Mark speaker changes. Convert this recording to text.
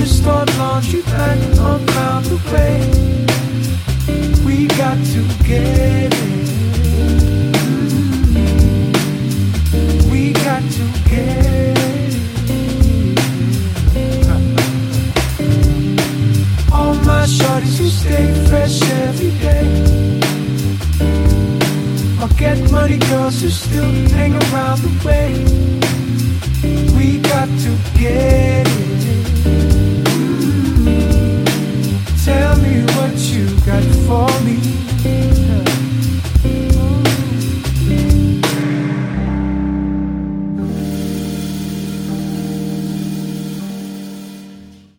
Speaker 1: to start laundry back around the way. We got to get it. We got to get it. All my shorties who stay fresh every day. My get money girls who still hang around the way. We got to get it.